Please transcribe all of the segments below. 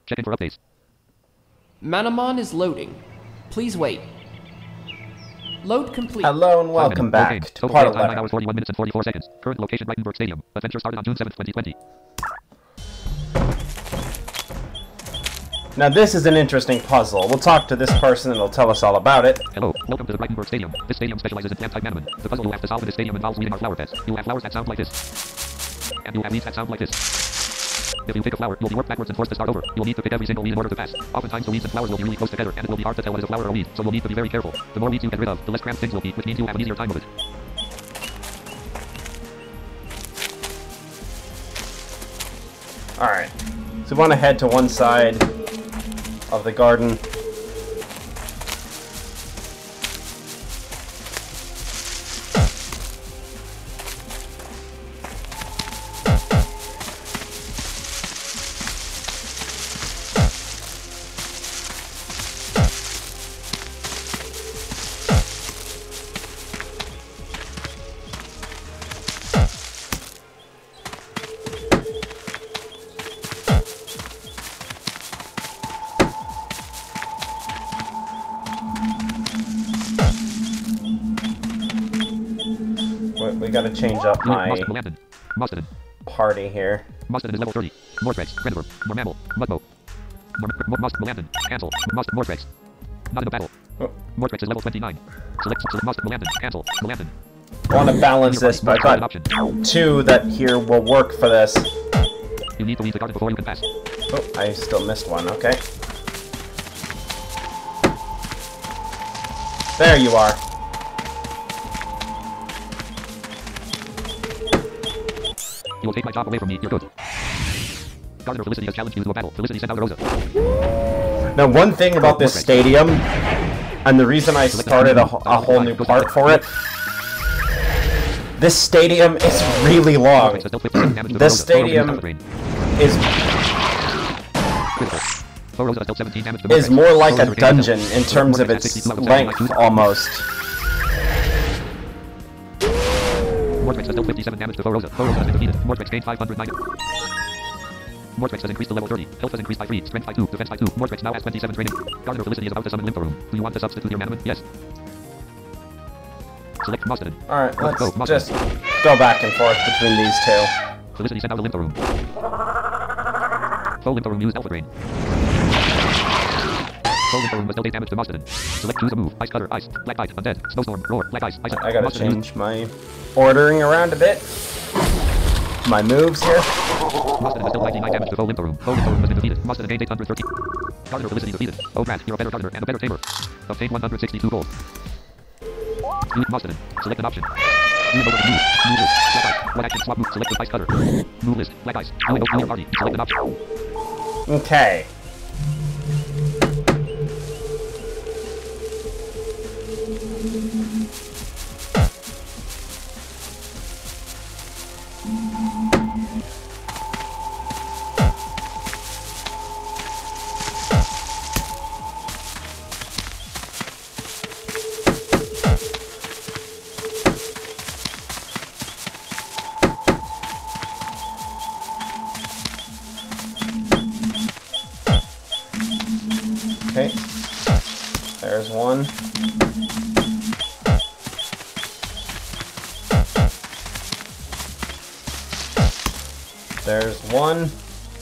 Checking for updates. Manamon is loading. Please wait. Load complete. Hello and welcome back to Total part game time 9 11. hours 41 minutes and 44 seconds. Current location Reitenberg Stadium. Adventure started on June 7th, 2020. Now this is an interesting puzzle. We'll talk to this person and he'll tell us all about it. Hello, welcome to the Reitenberg Stadium. This stadium specializes in plant-type Manamon. The puzzle you have to solve in this stadium involves weeding our flower beds. You have flowers that sound like this. And you have weeds that sound like this. If you pick a flower, you'll be worked backwards and forced to start over. You'll need to pick every single weed in order to pass. Oftentimes the weeds and flowers will be really close together, and it will be hard to tell what is a flower or a weed, so you'll need to be very careful. The more weeds you get rid of, the less cramped things will be, which means you'll have an easier time with it. Alright. So we want to head to one side of the garden. We gotta change up my party here. Mustard is level 30. Mortrex, Renver, Mormammal, Mudmo. Melandon, cancel. Mortrex. Not in a battle. Oh. Mortrex is level 29. Select Mustard, Melandon, cancel. Melandon. I want to balance this, but I've got two that here will work for this. You need to leave the garden before you can pass. Oh, I still missed one, okay. There you are. You will take my job away from me, you're good. Gardener Felicity has challenged you to a battle. Felicity sent out a Rosa. Now, one thing about this stadium, and the reason I started a whole new part for it, this stadium is really long. This stadium is more like a dungeon in terms of its length, almost. Mortrex has dealt 57 damage to Rosa. Rosa has been defeated. Mortrex gained 590. Mortrex has increased to level 30. Health has increased by 3. Strength by 2. Defense by 2. Mortrex now has 27 training. Gardener Felicity is about to summon Lymphorum. Do you want to substitute your Manamon? Yes. Select Mustard. Alright, let's just go back and forth between these two. Felicity sent out a Lymphorum. Full Lymphorum used Alpha Drain. Full Lymphorum was dealt 8 damage to Mustard. Select choose a move. Ice Cutter, Ice. Black Bite, Undead. Snowstorm, Roar, Black Ice, Ice. I gotta change my ordering around a bit. My moves here. Mustard has dealt 99 damage to Full Lymphorum. Full Lymphorum has been defeated. Mustard gained 813. Gardener Felicity defeated. Oh, Brad, you're a better gardener and a better tamer. Obtain 162 gold. Use Mustard. Select an option. Move over to move. Move list. Black Ice. What action swap move? Select the Ice Cutter. Move list. Black Ice. Move your party. Select an option. Okay. Okay, there's one. There's one.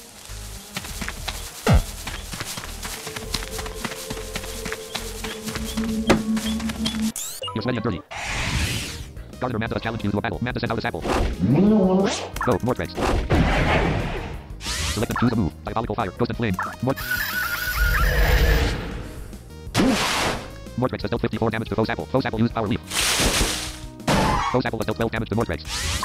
You're sweaty and dirty. Gardener Manta has challenged you to a battle. Manta sent out a sample. Go, Mortrex. Select and choose a move. Diabolical Fire, Ghost and Flame. Mortrex has dealt 54 damage to Foe Sapple. Foe Sapple used Power Leaf. Foe Sapple has dealt 12 damage to Mortrex.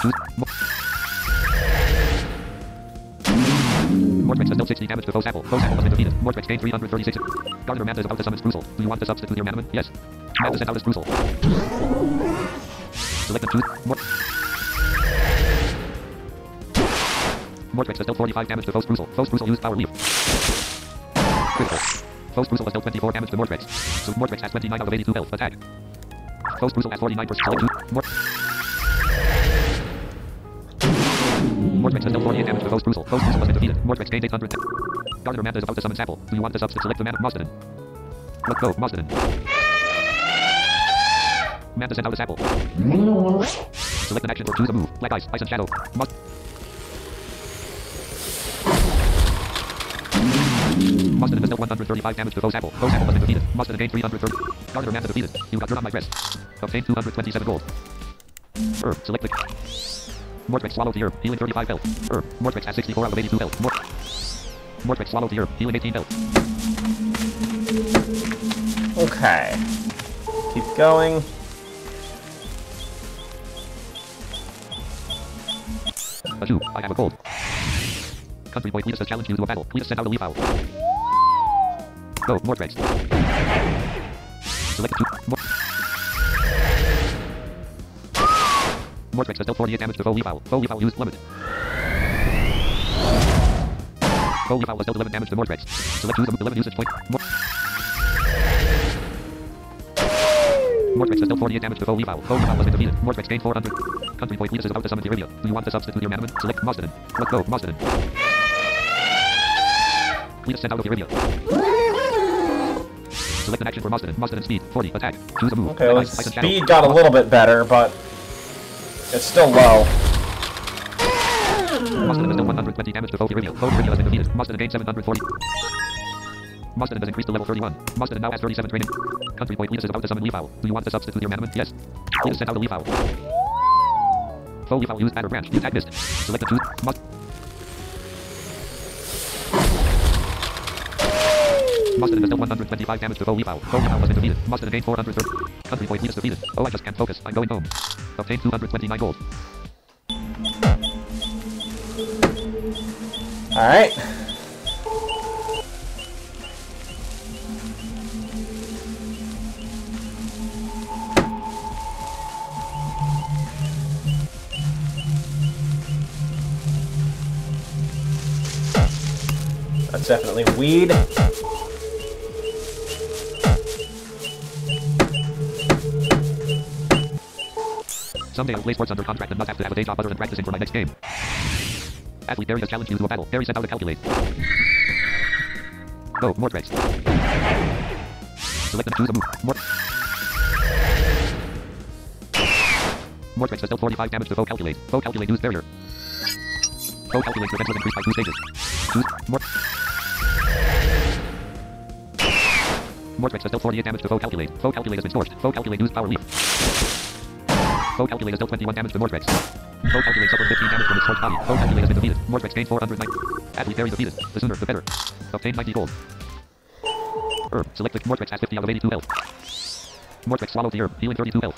Mortrex has dealt 60 damage to Foe Sapple. Foe Sapple has been defeated. Mortrex gained 336. Gardener Manta is about to summon Sprucel. Do you want to substitute your Manamon? Yes. Manta sent out a Sprucel. Select and choose. Mortrex has dealt 45 damage to Foe Sprucel. Foe Sprucel used Power Leaf. Critical. Foe Sprucel has dealt 24 damage to Mortrex. So Mortrex has 29 out of 82 health. Attack. Foe Sprucel has 49%. Select 2. Mortrex has dealt 48 damage to Foe Sprucel. Foe Sprucel has been defeated. Mortrex gained 810. Gardener Manta is about to summon Sample. Do you want to substitute? Select the mana. Mosdenen. Let's go, Mosdenen. Manta sent out a sample. Select an action or choose a move. Black Ice, Ice and Shadow. Mosdenen has dealt 135 damage to foe sample. Foe sample has been defeated. Mosdenen gained 330. Gardener Manta defeated. You got dirt on my dress. Obtained 227 gold. Herb, select the... Mortrex swallowed the herb, healing 35 health. Herb, Mortrex has 64 out of 82 health. Mortrex swallowed the herb, healing 18 health. Okay. Keep going. Achoo, I have a cold. Country boy Cletus has challenged you to a battle. Cletus sent out a leaf owl. Go, Mortrex. Select the two. Mortrex has dealt 48 damage to foe leaf owl. Foe leaf owl used plummet. Foe leaf owl has dealt 11 damage to Mortrex. Select choose 11 usage point. Mortrex has dealt 48 damage to foe leaf owl. Foe leaf owl has been defeated. Mortrex gained 400. Country boy Cletus is about to summon Irivia. Do you want to substitute your Manaman? Select Mosdenen. Let's go, Mosdenen. Cletus sent out of Irivia. Select an action for Mosdenen. Mosdenen speed 40. Attack. Choose a move. Okay, well, speed got a little bit better, but it's still low. Mosdenen has dealt 120 damage to foe Irivia. Foe Irivia has been defeated. Mosdenen gained 740. Mosdenen has increased to level 31. Mosdenen now has 37 training. Country boy Cletus is about to summon leaf owl. Do you want to substitute your Manaman? Yes. Cletus sent out a leaf owl. Foe leaf owl used batter branch. The attack missed. Select the choose. Mosdenen has dealt 125 damage to foe leaf owl. Foe leaf owl has been defeated. Mosdenen gained 430. Country boy Cletus defeated. Oh, I just can't focus. I'm going home. Obtained 229 gold. Alright. That's definitely weed. Someday I'll play sports under contract and not have to have a day job other than practicing for my next game. Athlete Barry has challenged you to a battle. Barry sent out a calculate. Go, Mortrex. Select and choose a move. Mortrex has dealt 45 damage to foe calculate. Foe calculate used barrier. Foe calculate defense was increased by 2 stages. Choose Mortrex has dealt 48 damage to foe calculate. Foe calculate has been scorched. Foe calculate used power leaf. Foe calculate has dealt 21 damage to Mortrex. Foe calculate suffered 15 damage from its scorched body. Foe calculate has been defeated. Mortrex gained 409. Athlete Barry defeated. The sooner, the better. Obtained 90 gold. Herb. Select the Mortrex has 50 out of 82 health. Mortrex swallowed the herb, healing 32 health.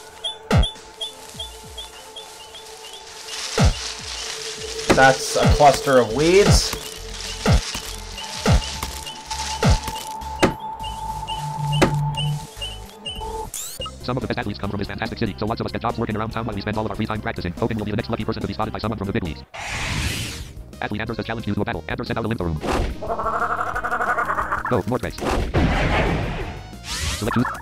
That's a cluster of weeds. Some of the best athletes come from this fantastic city, so lots of us get jobs working around town while we spend all of our free time practicing. Hoping we'll be the next lucky person to be spotted by someone from the big leagues. Athlete Anders has challenged you to a battle. Anders sent out a lympho room. Go, Mortrex. Select choose.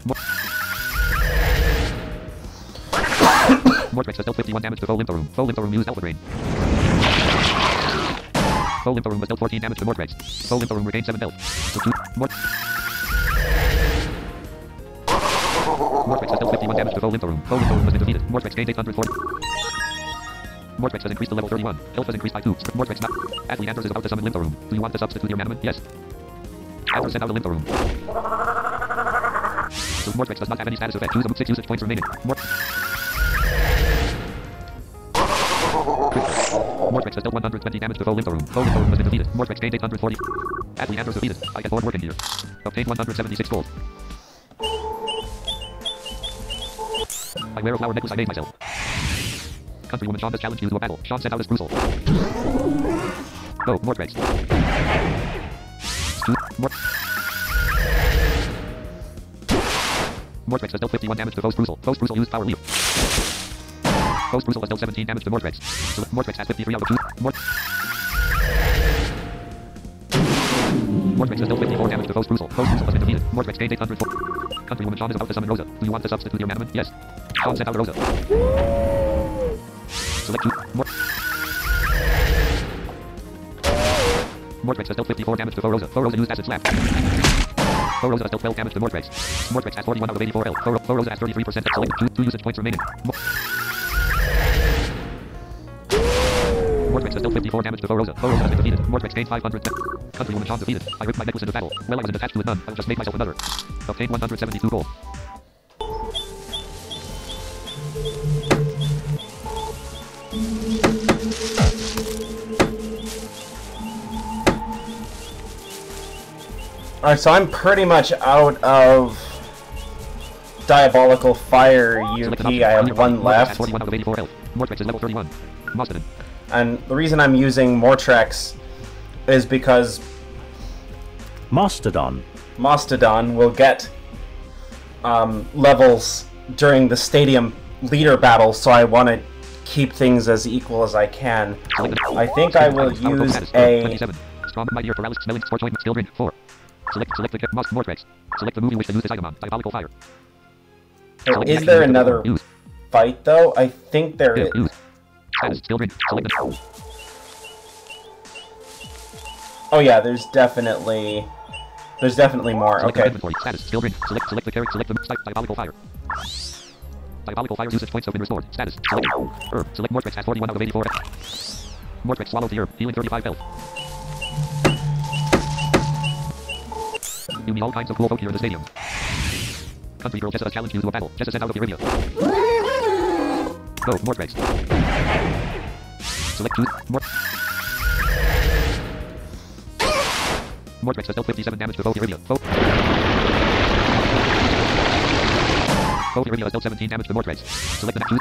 Mortrex has dealt 51 damage to foe lympho room. Foe lympho room used Alpha Drain. Foe lympho room was dealt 14 damage to Mortrex. Foe lympho room regained 7 health. So choose. Mortrex has dealt 51 damage to foe lympho room. Foe lympho room has been defeated. Mortrex gained 840. Mortrex has increased to level 31. Health has increased by 2. Mortrex not. Athlete Anders is about to summon lympho room. Do you want to substitute your Manaman? Yes. Anders sent out a lympho room. So Mortrex does not have any status effect. Choose a move 6 usage points remaining. Mortrex has dealt 120 damage to foe lympho room. Foe lympho room has been defeated. Mortrex gained 840. Athlete Anders defeated. I get bored working here. Obtained 176 gold. I wear a flower necklace I made myself. Countrywoman Sean has challenged you to a battle. Sean sent out his Brussel. Go, Mortrex. Mortrex has dealt 51 damage to foe's Brussel. Foe's Brussel used power leaf. Foe's Brussel has dealt 17 damage to Mortrex. So Mortrex has 53 out of 2. Mortrex has dealt 54 damage to foe's Brussel. Foe's Brussel has been defeated. Mortrex gained 804. Countrywoman Sean is about to summon Rosa. Do you want to substitute your Manaman? Yes. Sean sent out Rosa. Select choose. Mortrex has dealt 54 damage to Foroza. Foroza used acid slap. Foroza has dealt 12 damage to Mortrex. Mortrex has 41 out of 84 health. Foroza has 33%. Select 2 usage points remaining. Mortrex has dealt 54 damage to Foroza. Foroza has been defeated. Mortrex gained 500. Countrywoman Sean defeated. I ripped my necklace into battle. Well, I wasn't attached to a nun. I'll just make myself another. Obtained 172 gold. Alright, so I'm pretty much out of Diabolical Fire UP. I have one left. 41 out of 84 health. Mortrex is level 31. Mastodon. And the reason I'm using Mortrex is because Mastodon will get levels during the stadium leader battle, so I want to keep things as equal as I can. I think I will use a... Strong, mightier, paralysis, smelling, scorch, ointment, skill drain, 4. Select the Mortrex. Select the move you wish to use this item on. Diabolical Fire. Is there another fight, though? I think there is. Skill drain. Select the... Oh yeah, there's definitely more. Select Okay. Status. Skill drain. Select the character. Select the Diabolical Fire. Diabolical Fire usage points have been restored. Status. Select herb. Select Mortrex has 41 out of 84. Mortrex swallows the herb, healing 35 health. You meet all kinds of cool folk here in the stadium. Country girl Jessa challenged you to a battle. Jessa sent out of Eurabia. Go, Mortrex. Select 2. Mortrex has dealt 57 damage to both Eurabia. Both Eurabia has dealt 17 damage to Mortrex. Select the next 2.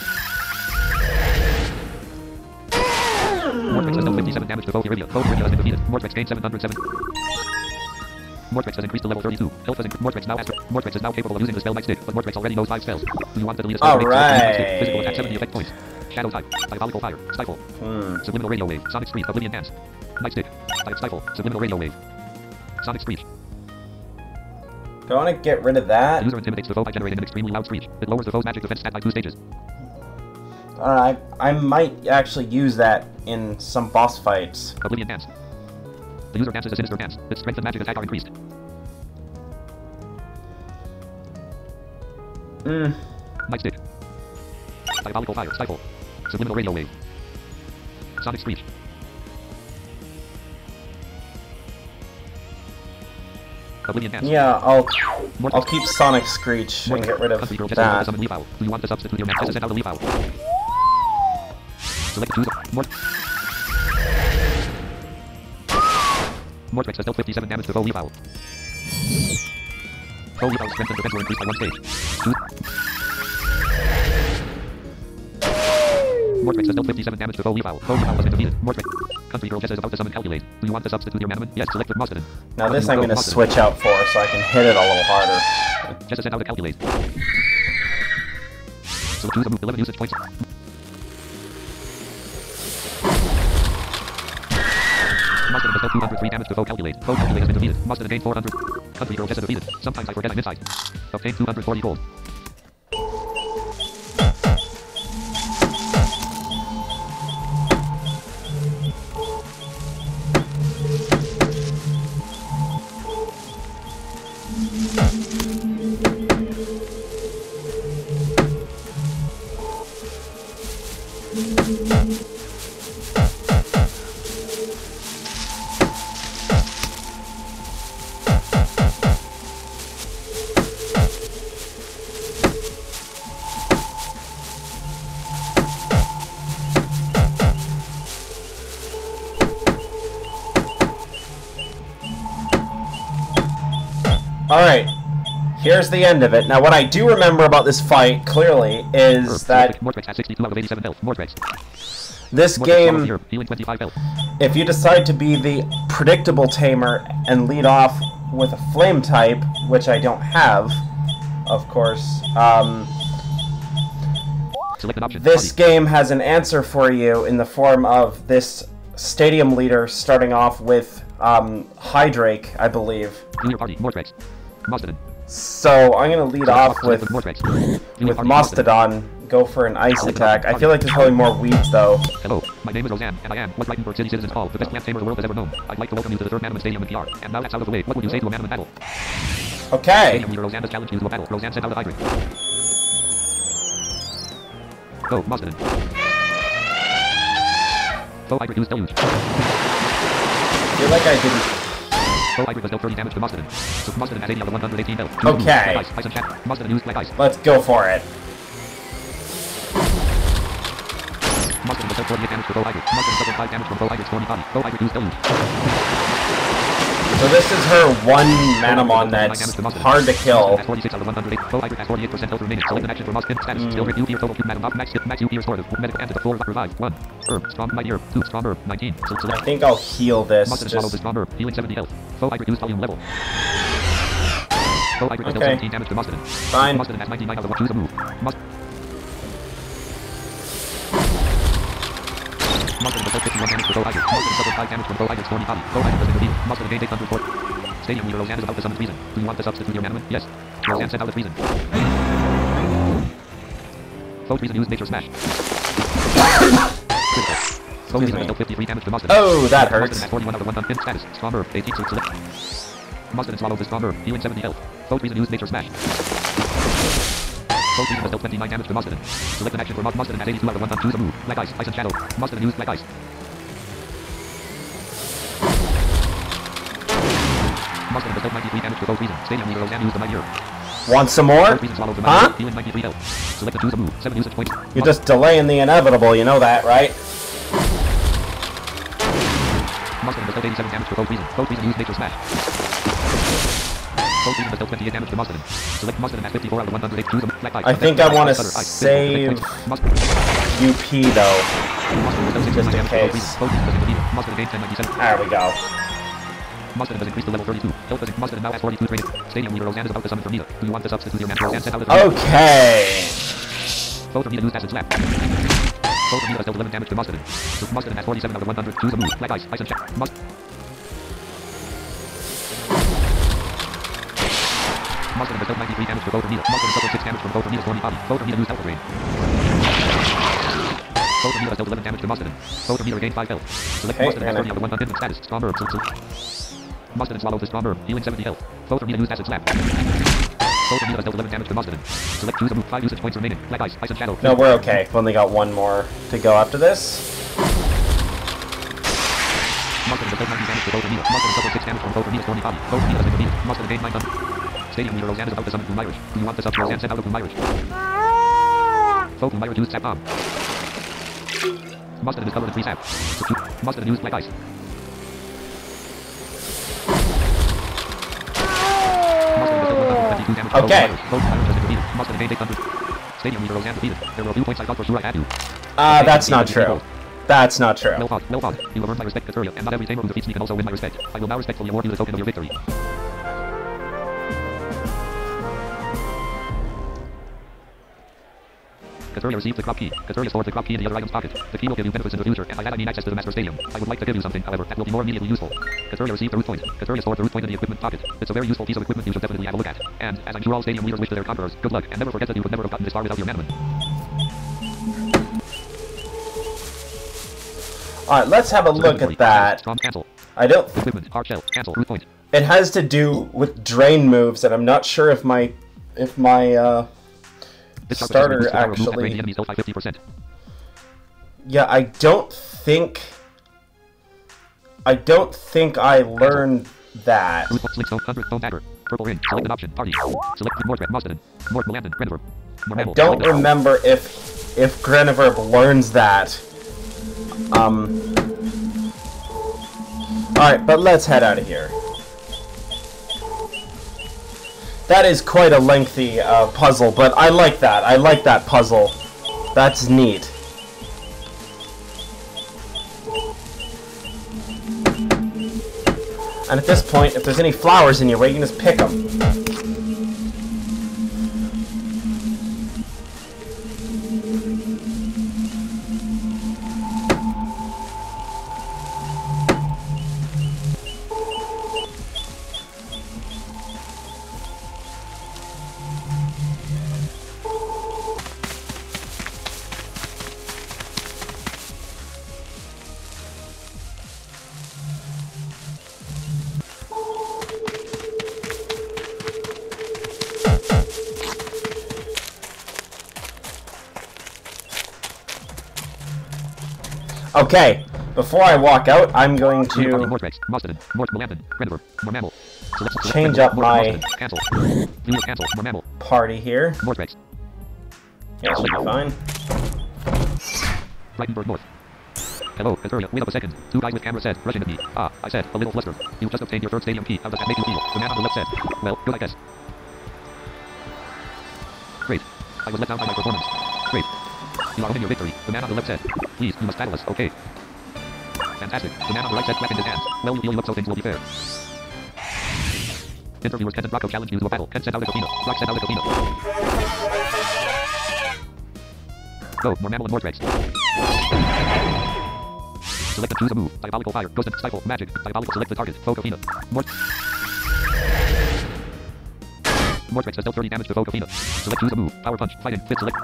Mortrex has dealt 57 damage to both Eurabia. Both Eurabia has been defeated. Mortrex gained 707. Mortrex has increased to level 32. Health has increased. Mortrex is now capable of using the spell Might Stick, but Mortrex already knows 5 spells. Do you want to delete a spell? Alright. Physical attack 70 effect points. Shadow type. Diabolical Fire. Stifle. Subliminal radio wave. Sonic Screech. Oblivion Dance. Might Stick. Stifle. Subliminal radio wave. Sonic Screech. Do I want to get rid of that? The user intimidates the foe by generating an extremely loud screech. It lowers the foe's magic defense stat by 2 stages. Alright, I might actually use that in some boss fights. Oblivion Dance. The user dances a sinister dance. Its strength and magic attack are increased. Might Stick. Diabolical Fire. Stifle. Subliminal radio wave. Sonic Screech. Oblivion Dance. Yeah, I'll keep Sonic Screech and get rid of Country girl Jessa that. summon Leaf Owl. Do you want to substitute your Jessa sent out a Leaf Owl? Select 2. Mortrex has dealt 57 damage to Foe Leaf Owl. Foe Leaf Owl's strength and defense were increased by 1 stage. 2. Mortrex has dealt 57 damage to Foe Leaf Owl. Foe Leaf Owl has been defeated. Mortrex. Country girl Jessa is about to summon Calculate. Do you want to substitute your Manaman? Yes, select the Mastodon. Now this I'm going to switch out for so I can hit it a little harder. Jessa sent out a Calculate. Select 2 to move 11 usage points. Mastodon has dealt 203 damage to Foe Calculate. Foe Calculate has been defeated. Mastodon gained 400. Country girl Jessa defeated. Sometimes I forget I'm inside. Obtained 240 gold. Alright, here's the end of it. Now what I do remember about this fight, clearly, is that Mortrex has 62 out of 87 health. Mortrex. this Mortrex game, swallows the herb, healing 25 health. if you decide to be the predictable tamer and lead off with a flame type, which I don't have, of course, Select an option. this Party. game has an answer for you in the form of this stadium leader starting off with Hydrake, I believe. Junior party. Mortrex. Mastodon. So I'm going to lead off with Mortrex. Mastodon, go for an ice attack. I feel like there's probably more weeds, though. Hello, my name is Roseanne, and I am what Reitenberg City citizens call the best plant tamer the world has ever known. I'd like to welcome you to the 3rd Manaman Stadium in PR. And now that's out of the way, what would you say to a Manaman battle? Okay. Stadium leader Roseanne has challenged you to a battle. Roseanne sent out a hybrid. Go, Mosden. Foe hybrid used deluge. I feel like I didn't... Foe hybrid was dealt 30 damage to Mosden. So Mosden has 80 out of 118 health. Okay. Black ice, ice and chat. Mosden used black ice. Let's go for it. Mosden was dealt 48 damage to Foe hybrid. Mosden suffered 5 damage from Foe hybrid's thorny body. Foe hybrid used deluge. So this is her one Manamon that's hard to kill. Has 46 out of 108. Foe hybrid has 48% health remaining. Select an action for Mosden. Status. Still red. New tier total cube Manam. Max hit. Max tier restorative. Medical antidote. 4 revive. 1. Herb. Strong might ear. 2. Strong herb. 19. So I select. think I'll heal this. Mosden swallowed the Just... strong herb. Healing 70 health. Foe hybrid used volume level. Foe hybrid has dealt Okay. 17 damage to Mosden. Fine. Mosden has 99 out of 1. Choose a move. Mosden was dealt 51 damage to Foe hybrid. Mosden suffered 5 damage from Foe hybrid's thorny body. Foe hybrid was defeated. Mosden gained 804. Stadium leader Roseanne is about to summon treason. Do you want to substitute your Manaman? Yes. Roseanne sent out a treason. Foe treason used nature smash. Foe treason dealt 53 damage to Mosden. Oh, that Mosden hurts. has 41 out of 1 unpinned status. Strong herb. 18 to select. Mosden swallowed the strong herb. Healing 70 health. Foe treason used nature smash. Foe treason was dealt 29 damage to Mosden. Select an action for Mosden has 82 out of 1 choose a move. Black ice. Ice and shadow. Mosden used black ice. Mosden was dealt 93 damage to Foe treason. Stadium leader Roseanne used the mighty ear. Want some more? Foe treason swallowed the mighty Huh? ear. Healing 93 health. Select a choose a move. 7 usage points. You're just delaying the inevitable, you know that, right? Mosden was dealt 87 damage to Foe treason. Foe treason used nature smash. Foe treason was dealt 28 damage to Mosden. Select Mosden has 54 out of 108. Choose a black ice. I think I want to Stutter, ice. save Mosden. UP, though. Mosden was dealt 69 Just in damage to Foe case. treason. Foe treason was defeated. Mosden gained 1097. There we go. Mosden has increased to level 32. Health has Mosden now has 42 training. Stadium leader Roseanne is about to summon Termina. Do you want to substitute your man? Roseanne sent out a Okay. Foe Termina used acid slap. Foe Termina has dealt 11 damage to Mosden. So Mosden has 47 out of 100. Choose a move. Black ice. Ice and check. Mosden has dealt 93 damage to Foe Termina. Mosden suffered 6 damage from Foe Termina's thorny body. Foe Termina used Alpha Drain. Foe Termina has dealt 11 damage to Mosden. Foe Termina regained 5 health. Select Okay, Mosden has and 30 out of 100 status. Strong herb. Mosden swallowed the strong herb. Healing 70 health. Foe Termina used acid slap. Foe Termina has dealt 11 damage to Mosden. Select choose a move. 5 usage points remaining. Black ice. Ice and shadow. No, we're okay. We've only got one more to go after this. Mosden has dealt 90 damage to Foe Termina. Mosden suffered 6 damage from Foe Termina's thorny body. Foe Termina has been defeated. Mosden gained 900. Stadium leader Roseanne is about to summon Doom Irish. Do you want to sub Roseanne sent out of Doom Irish? Foe Doom Irish used sap bomb. Mosden is covered in free sap. Mosden used black ice. Okay. Mosden gained 800. Stadium leader Roseanne defeated. There were a few points I thought for sure I had to. That's not true. That's not true. Well fought. You have earned my respect, Katuria, and not every tamer who defeats me can also win my respect. I will now respectfully award you the token of your victory. Katuria received the crop key. Katuria stored the crop key in the other item's pocket. The key will give you benefits in the future, and by that I mean access to the Master Stadium. I would like to give you something, however, that will be more immediately useful. Katuria received the root point. Katuria stored the root point in the equipment pocket. It's a very useful piece of equipment you should definitely have a look at. And, as I'm sure all stadium leaders wish to their conquerors, good luck, and never forget that you could never have gotten this far without your Manaman. Alright, let's have a look at that. Strong cancel. I don't... Equipment, hard shell, cancel, root point. It has to do with drain moves, and I'm not sure if my This starter actually... actually... Yeah, I don't think I learned that. Slick stone, 100 stone dagger. Purple ring. Select an option. Party. Select Mordred, Mosden. Mort, Melandon, Grenover. I don't remember if Grenover learns that. Alright, but let's head out of here. That is quite a lengthy puzzle, but I like that. I like that puzzle. That's neat. And at this point, if there's any flowers in your way, you can just pick them. Okay, before I walk out, I'm going to change up my party here. Yeah, should be fine. Brightenburg North. Hello, Etheria, wait up a second. Two guys with cameras said, rushing at me. Ah, I said, a little flustered. You just obtained your third stadium key. How does that make you feel? The man on the left said, well, good I guess. Great. I was let down by my performance. Great. You are winning your victory. The man on the left said, please, you must battle us, okay. Fantastic. The man on the right said, clapping his hands. Well, you really look so things will be fair. Interviewers Kent and Rocco challenged you to a battle. Kent sent out Ecofina. Rock sent out Ecofina. Go, more mammal and more threats. Select and choose a move. Diabolical fire. Ghost and stifle. Magic. Diabolical. Select the target. Focofina. More threats does dealt 30 damage to Focofina. Select choose a move. Power punch. Fighting. Fit select.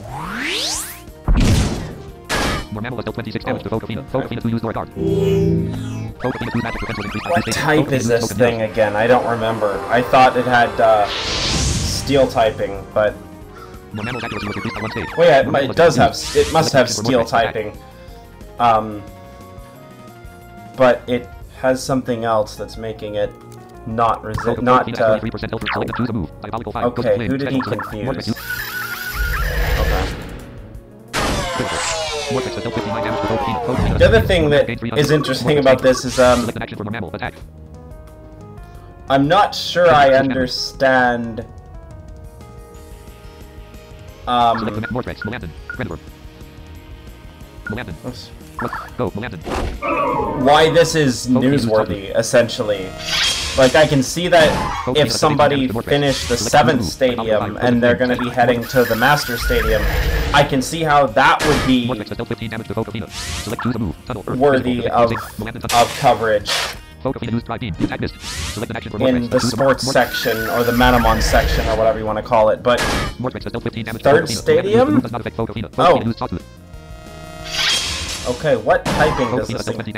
More mammal does dealt 26 damage to Focofina. Focofina 2 used your guard. Focofina 2 magic potential increase. What type is this thing again? I don't remember. I thought it had steel typing, but... More mammal's accuracy was increased by 1 stage. Well, yeah, it does have... It must have steel typing. But it has something else that's making it not resist. Not. Okay, who did he confuse? Okay. The other thing that is interesting about this is I'm not sure I understand. Why this is newsworthy, essentially. Like, I can see that if somebody finished the 7th stadium and they're going to be heading to the Master Stadium, I can see how that would be worthy of coverage in the sports section or the Manamon section or whatever you want to call it. But 3rd stadium? Oh. Okay, what typing does this thing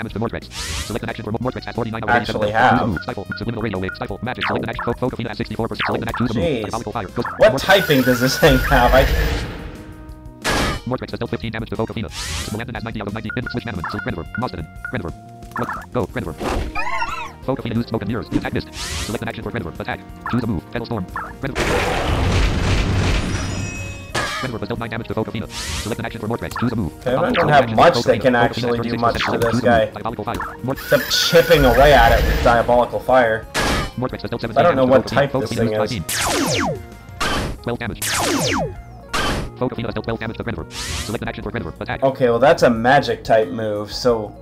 actually have? Jeez. What typing does this thing have? Mortrex has dealt 15 damage to Focofina. Melandon has 90 out of 90. Switch Manaman. So Grenover. Mostaden. Grenover. Go. Grenover. Focofina used smoke and mirrors. Attack missed. Select an action for Grenover. Attack. Choose a move. Pedal Storm. Grenover. Grenover was dealt 9 damage to Focofina. Select an action for Mortrex. Choose a move. Okay, I don't have much that can actually do much to this guy. Except chipping away at it with Diabolical Fire. I don't know what type this thing is. 12 damage. Focofina has dealt 12 damage to Grenover. Select an action for Grenover. Attack. Okay, well that's a magic type move, so...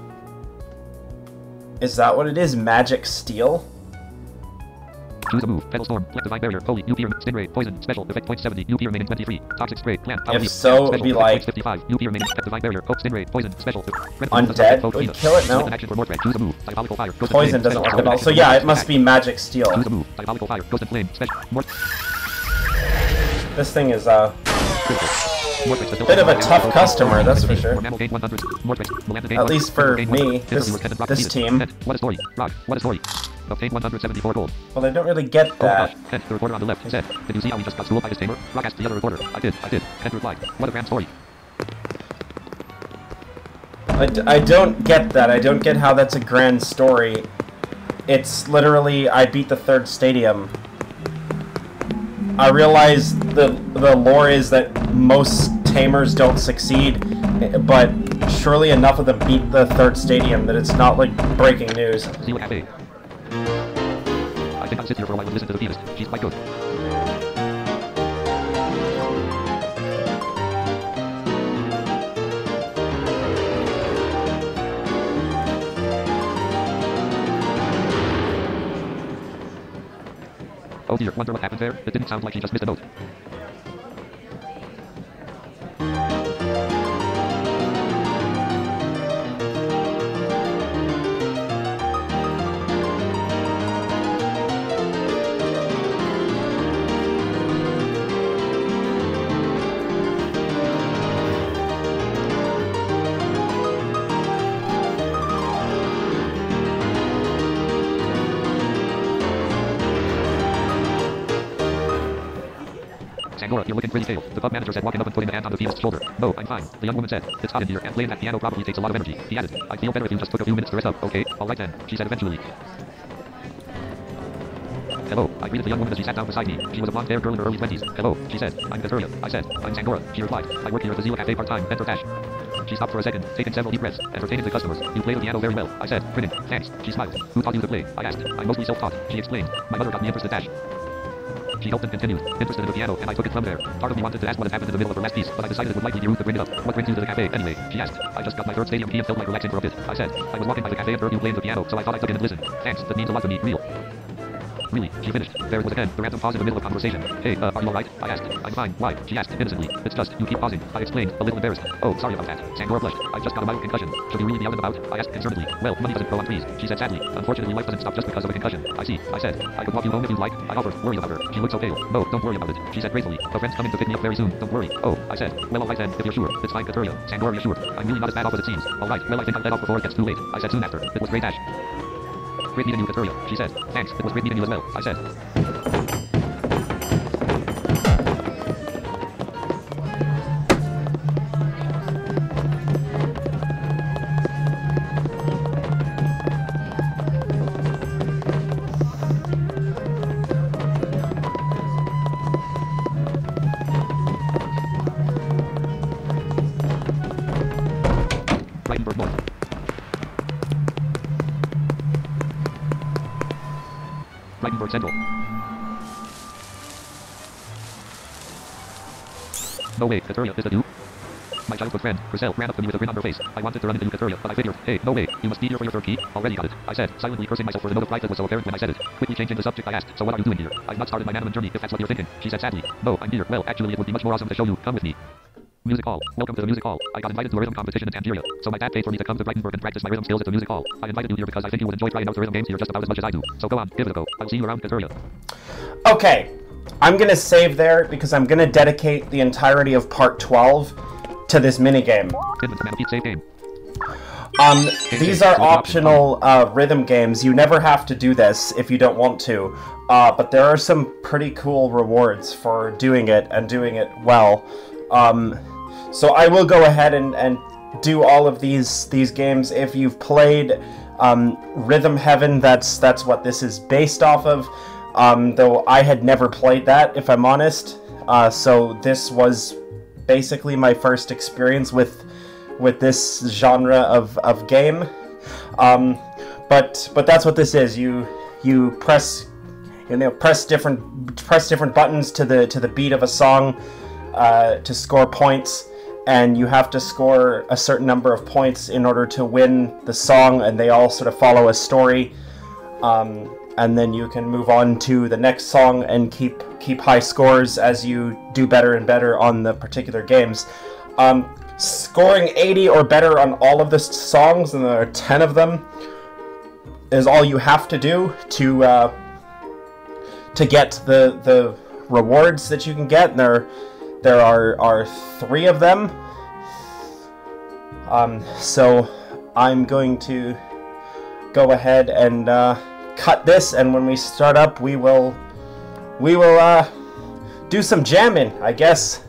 Is that what it is? Magic Steel? Choose a move. Pedal Storm. Black Divine Barrier. Holy. UP Stingray. Poison. Special. Effect point 70. UP remaining 23. Toxic Spray. Plant. If so, it would be like... 55. UP remaining. Divine Barrier. Hope. Stingray. Poison. Special. Undead? Would kill it? No. Choose a move. Diabolical Fire. Poison doesn't work at all. So yeah, it must be Magic Steel. Choose a move. Diabolical Fire. Ghost and Flame. Special. This thing is, bit of a tough customer, that's for sure. At least for me, this team. What a story. Rock. What a story. Obtain 174 gold. Well, I don't really get that. Kent, the reporter on the left, said, did you see how he just got schooled by his tamer? Rock asked the other reporter. I did. Kent replied, what a grand story. I don't get that. I don't get how that's a grand story. It's literally, I beat the 3rd stadium. I realize the lore is that most tamers don't succeed, but surely enough of them beat the 3rd stadium that it's not like breaking news. See what happened. I think I'll sit here for a while and listen to the pianist. She's quite good. Oh dear, wonder what happened there? It didn't sound like she just missed a note. You're looking pretty pale. The pub manager said, walking up and putting a hand on the pianist's shoulder. No, I'm fine. The young woman said, it's hot in here, and playing that piano probably takes a lot of energy. He added, I'd feel better if you just took a few minutes to rest up, okay? All right then, she said eventually. Hello, I greeted the young woman as she sat down beside me. She was a blonde-haired girl in her early 20s. Hello, she said. I'm Victoria. I said. I'm Sangora. She replied. I work here at the Zila Cafe part-time. Enter cash. She stopped for a second, taking several deep breaths, entertaining the customers. You play the piano very well. I said, grinning. Thanks. She smiled. Who taught you to play? I asked. I'm mostly self-taught. She explained. My mother got me interested. She helped and continued, interested in the piano, and I took it from there. Part of me wanted to ask what had happened in the middle of her last piece, but I decided it would likely be rude to bring it up. What brings you to the cafe, anyway? She asked. I just got my third stadium key and felt like relaxing for a bit. I said. I was walking by the cafe and heard you playing the piano, so I thought I'd look in and listen. Thanks, that means a lot to me, real. Really, she finished. There it was again, the random pause in the middle of conversation. Hey, are you alright? I asked. I'm fine. Why? She asked, innocently. It's just, you keep pausing. I explained, a little embarrassed. Oh, sorry about that. Sangora blushed. I just got a mild concussion. Should you really be out and about? I asked concernedly. Well, money doesn't grow on trees. She said sadly. Unfortunately, life doesn't stop just because of a concussion. I see. I said. I could walk you home if you'd like. I offered, worried about her. She looked so pale. No, don't worry about it. She said gratefully. A friend's coming to pick me up very soon. Don't worry. Oh, I said. Well, alright then, if you're sure. It's fine, Victoria. Sangora reassured. I'm really not as bad off as it seems. Alright, well, I think I'll head off before it gets too late. I said soon after. It was great, Ash. Great meeting you, Victoria. She said. Thanks. It was great meeting you as well. I said. Reitenberg Central. No way, Victoria, is that you? My childhood friend, Griselle, ran up to me with a grin on her face. I wanted to run into you, Victoria, but I figured, hey, no way, you must be here for your third key. Already got it. I said, silently cursing myself for the note of pride that was so apparent when I said it. Quickly changing the subject, I asked, so what are you doing here? I've not started my Manaman journey, if that's what you're thinking. She said sadly, no, I'm here. Well, actually, it would be much more awesome to show you. Come with me. Music hall. Welcome to the music hall. I got invited to a rhythm competition in Tangier, so my dad paid for me to come to Reitenberg and practice my rhythm skills at the music hall. I invited you here because I think you would enjoy trying out the rhythm games here just about as much as I do. So go on, give it a go. I'll see you around, Victoria. Okay, I'm gonna save there because I'm gonna dedicate the entirety of part 12 to this minigame. These are optional rhythm games. You never have to do this if you don't want to, but there are some pretty cool rewards for doing it and doing it well. So I will go ahead and do all of these games. If you've played Rhythm Heaven, that's what this is based off of. Though I had never played that, if I'm honest. So this was basically my first experience with this genre of game. But that's what this is. You press different buttons to the beat of a song to score points, and you have to score a certain number of points in order to win the song, and they all sort of follow a story. And then you can move on to the next song and keep high scores as you do better and better on the particular games. Scoring 80 or better on all of the songs, and there are 10 of them, is all you have to do to get the rewards that you can get. And there are 3 of them. So I'm going to go ahead and cut this, and when we start up, we will do some jamming, I guess.